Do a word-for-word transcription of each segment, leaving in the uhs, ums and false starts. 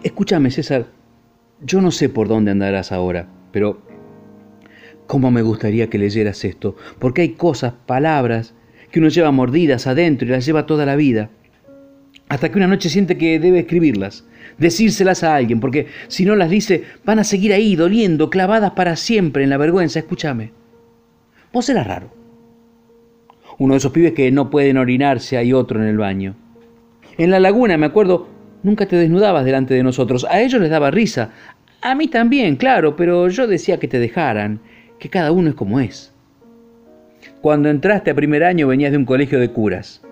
Escúchame, César, yo no sé por dónde andarás ahora, pero cómo me gustaría que leyeras esto, porque hay cosas, palabras, que uno lleva mordidas adentro y las lleva toda la vida, hasta que una noche siente que debe escribirlas, decírselas a alguien, porque si no las dice, van a seguir ahí, doliendo, clavadas para siempre en la vergüenza. Escúchame, vos eras raro. Uno de esos pibes que no pueden orinarse, hay otro en el baño. En la laguna, me acuerdo, nunca te desnudabas delante de nosotros. A ellos les daba risa. A mí también, claro, pero yo decía que te dejaran, que cada uno es como es. Cuando entraste a primer año venías de un colegio de curas.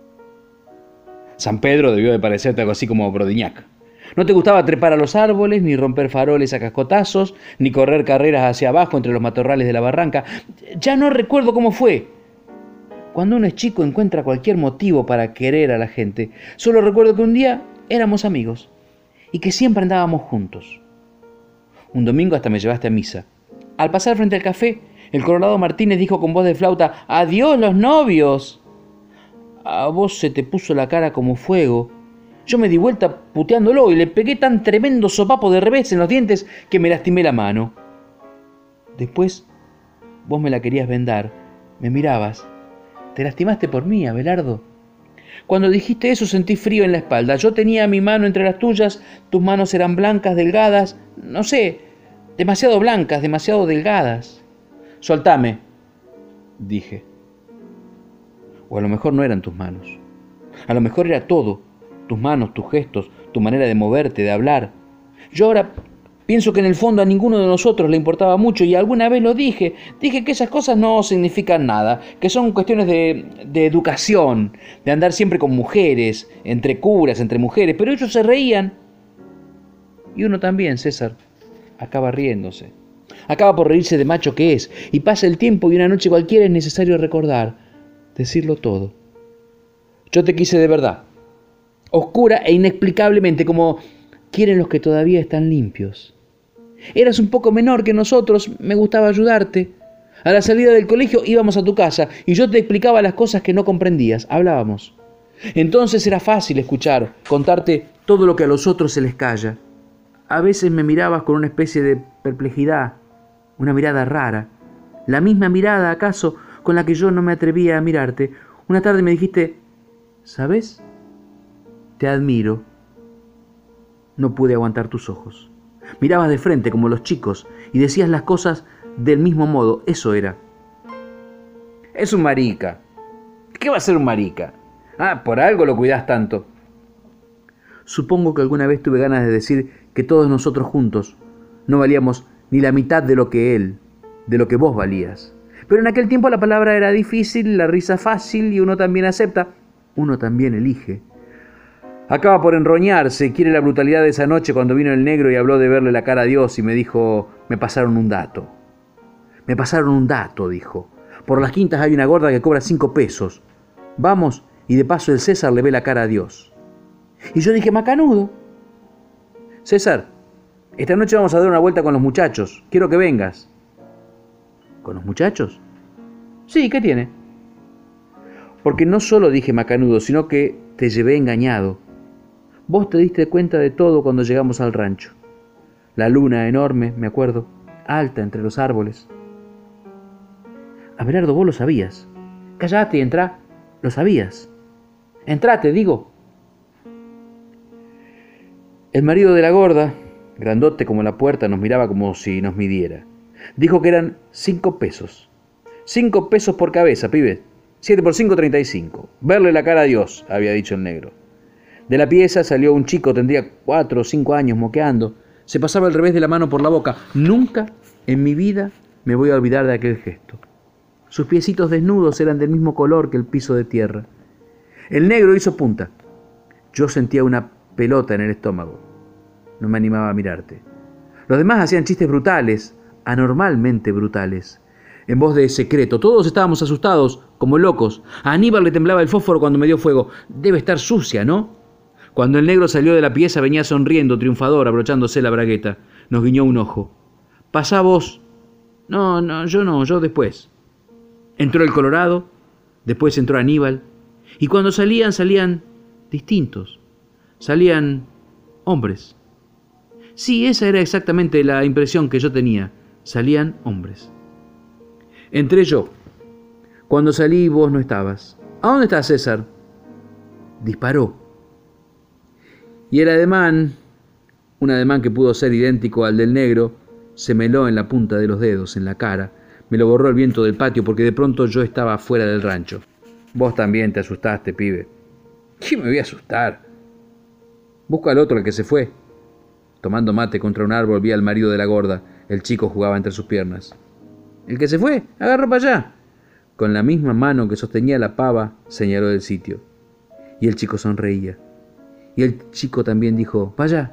San Pedro debió de parecerte algo así como Brodignac. No te gustaba trepar a los árboles, ni romper faroles a cascotazos, ni correr carreras hacia abajo entre los matorrales de la barranca. Ya no recuerdo cómo fue. Cuando uno es chico encuentra cualquier motivo para querer a la gente. Solo recuerdo que un día éramos amigos y que siempre andábamos juntos. Un domingo hasta me llevaste a misa. Al pasar frente al café, el Colorado Martínez dijo con voz de flauta: ¡Adiós los novios! A vos se te puso la cara como fuego. Yo me di vuelta puteándolo y le pegué tan tremendo sopapo de revés en los dientes que me lastimé la mano. Después, vos me la querías vendar, me mirabas. Te lastimaste por mí, Abelardo. Cuando dijiste eso sentí frío en la espalda. Yo tenía mi mano entre las tuyas, tus manos eran blancas, delgadas, no sé, demasiado blancas, demasiado delgadas. Soltame, dije. O a lo mejor no eran tus manos. A lo mejor era todo. Tus manos, tus gestos, tu manera de moverte, de hablar. Yo ahora pienso que en el fondo a ninguno de nosotros le importaba mucho y alguna vez lo dije. Dije que esas cosas no significan nada, que son cuestiones de, de educación, de andar siempre con mujeres, entre curas, entre mujeres. Pero ellos se reían. Y uno también, César, acaba riéndose. Acaba por reírse de macho que es. Y pasa el tiempo y una noche cualquiera es necesario recordar, decirlo todo. Yo te quise de verdad, oscura e inexplicablemente, como quieren los que todavía están limpios. Eras un poco menor que nosotros, me gustaba ayudarte. A la salida del colegio íbamos a tu casa y yo te explicaba las cosas que no comprendías, hablábamos. Entonces era fácil escuchar, contarte todo lo que a los otros se les calla. A veces me mirabas con una especie de perplejidad, una mirada rara, la misma mirada, acaso, con la que yo no me atrevía a mirarte. Una tarde me dijiste: ¿sabes? Te admiro. No pude aguantar tus ojos. Mirabas de frente como los chicos y decías las cosas del mismo modo. Eso era. Es un marica. ¿Qué va a ser un marica? Ah, por algo lo cuidás tanto. Supongo que alguna vez tuve ganas de decir que todos nosotros juntos no valíamos ni la mitad de lo que él, de lo que vos valías. Pero en aquel tiempo la palabra era difícil, la risa fácil y uno también acepta, uno también elige. Acaba por enroñarse, quiere la brutalidad de esa noche cuando vino el negro y habló de verle la cara a Dios y me dijo: me pasaron un dato. Me pasaron un dato, dijo. Por las quintas hay una gorda que cobra cinco pesos. Vamos, y de paso el César le ve la cara a Dios. Y yo dije: macanudo. César, esta noche vamos a dar una vuelta con los muchachos. Quiero que vengas. ¿Con los muchachos? Sí, ¿qué tiene? Porque no solo dije macanudo, sino que te llevé engañado. Vos te diste cuenta de todo cuando llegamos al rancho. La luna enorme, me acuerdo, alta entre los árboles. Abelardo, vos lo sabías. Callate y entrá. Lo sabías. Entrate, digo. El marido de la gorda, grandote como la puerta, nos miraba como si nos midiera. Dijo que eran cinco pesos. Cinco pesos por cabeza, pibe. Siete por cinco, treinta y cinco. Verle la cara a Dios, había dicho el negro. De la pieza salió un chico, tendría cuatro o cinco años, moqueando. Se pasaba el revés de la mano por la boca. Nunca en mi vida me voy a olvidar de aquel gesto. Sus piecitos desnudos eran del mismo color que el piso de tierra. El negro hizo punta. Yo sentía una pelota en el estómago. No me animaba a mirarte. Los demás hacían chistes brutales, anormalmente brutales. En voz de secreto. Todos estábamos asustados, como locos. A Aníbal le temblaba el fósforo cuando me dio fuego. Debe estar sucia, ¿no? Cuando el negro salió de la pieza venía sonriendo, triunfador, abrochándose la bragueta. Nos guiñó un ojo. Pasá vos. No, no, yo no, yo después. Entró el Colorado, después entró Aníbal. Y cuando salían, salían distintos. Salían hombres. Sí, esa era exactamente la impresión que yo tenía. Salían hombres. Entré yo. Cuando salí vos no estabas. ¿A dónde está César? Disparó. Y el ademán, un ademán que pudo ser idéntico al del negro, se me heló en la punta de los dedos, en la cara. Me lo borró el viento del patio porque de pronto yo estaba fuera del rancho. Vos también te asustaste, pibe. ¿Qué me voy a asustar? Busca al otro, el que se fue. Tomando mate contra un árbol vi al marido de la gorda. El chico jugaba entre sus piernas. ¿El que se fue? Agarró para allá. Con la misma mano que sostenía la pava, señaló el sitio. Y el chico sonreía. Y el chico también dijo, vaya.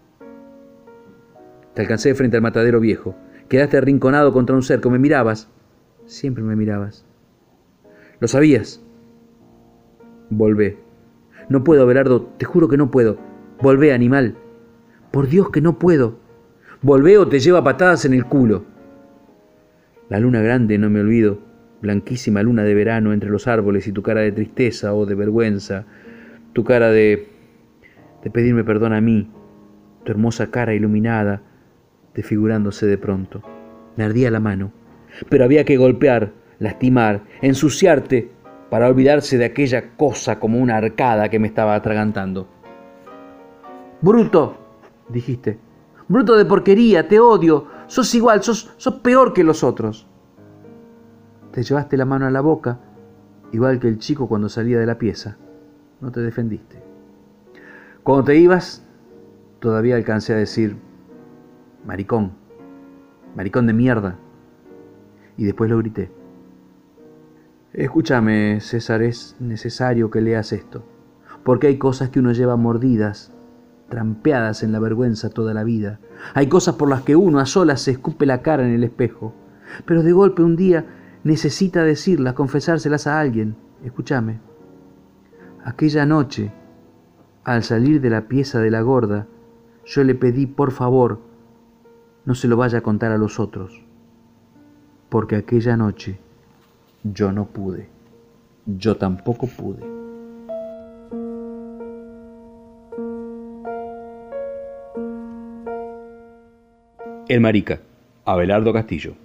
Te alcancé frente al matadero viejo. Quedaste arrinconado contra un cerco. ¿Me mirabas? Siempre me mirabas. ¿Lo sabías? Volvé. No puedo, Abelardo, te juro que no puedo. Volvé, animal. Por Dios que no puedo. Volvé o te lleva patadas en el culo. La luna grande, no me olvido, blanquísima luna de verano entre los árboles y tu cara de tristeza o de vergüenza, tu cara de... de pedirme perdón a mí, tu hermosa cara iluminada, desfigurándose de pronto. Me ardía la mano, pero había que golpear, lastimar, ensuciarte para olvidarse de aquella cosa como una arcada que me estaba atragantando. ¡Bruto!, dijiste. ¡Bruto de porquería! ¡Te odio! ¡Sos igual! ¡Sos, sos peor que los otros! Te llevaste la mano a la boca, igual que el chico cuando salía de la pieza. No te defendiste. Cuando te ibas, todavía alcancé a decir, maricón, maricón de mierda. Y después lo grité. Escúchame, César, es necesario que leas esto, porque hay cosas que uno lleva mordidas, trampeadas en la vergüenza toda la vida. Hay cosas por las que uno a solas se escupe la cara en el espejo, pero de golpe un día necesita decirlas, confesárselas a alguien. Escúchame. Aquella noche, al salir de la pieza de la gorda, yo le pedí, por favor, no se lo vaya a contar a los otros, porque aquella noche yo no pude. Yo tampoco pude. El marica, Abelardo Castillo.